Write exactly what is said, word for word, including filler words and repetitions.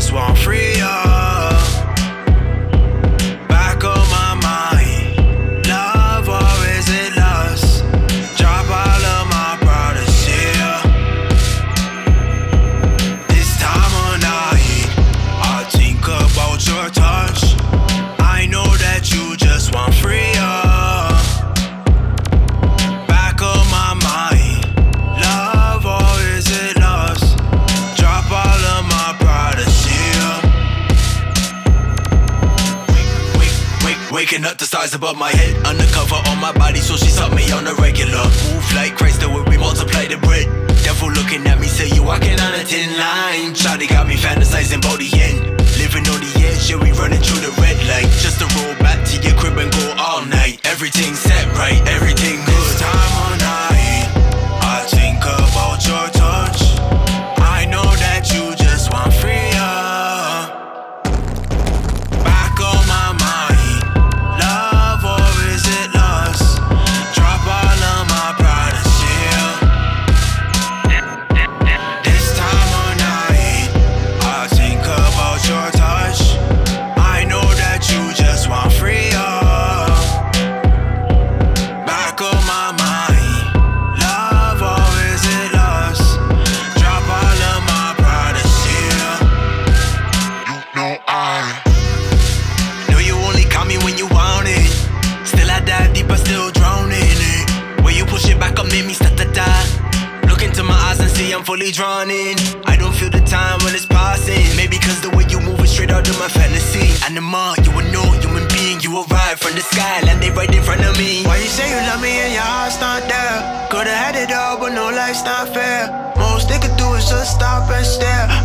just want freedom. Back on my mind, love or is it lust? Drop all of my brothers here. This time of night, I think about your touch. I know that you just want freedom. Back on my mind, love or is it lust? Drop all of my brothers here. Wake, wake, wake, waking up the stars above my head. Undercover on my body, so she suck me on the regular. Move like Christ, the way we multiply the bread. Devil looking at me, say you walking on a thin line. Shawty got me fantasizing about the end. Living on the edge, yeah, we running through the red light. Just to roll back to your crib and go all night. Everything set right, everything good. This time of night, I think about your touch. I know that you just want freedom. Back on my mind, love or is it lust? Drop all of my brothers here. This time of night, I think about your touch. I know that you just want freedom. Back on my mind, love or is it lust? Drop all of my brothers here. You know I know you only call me when you want it. Still I dive deep, I still drown in it. When you push it back up, made me start to die. Look into my eyes and see I'm fully drawn in. I don't feel the time when it's passing. Maybe cause the way you move is straight out of my fantasy. Animal, you a no human being. You arrive from the sky, landing right in front of me. Why you say you love me and your heart's not there? Could've had it all, but no, life's not fair. Most they could do is just stop and stare.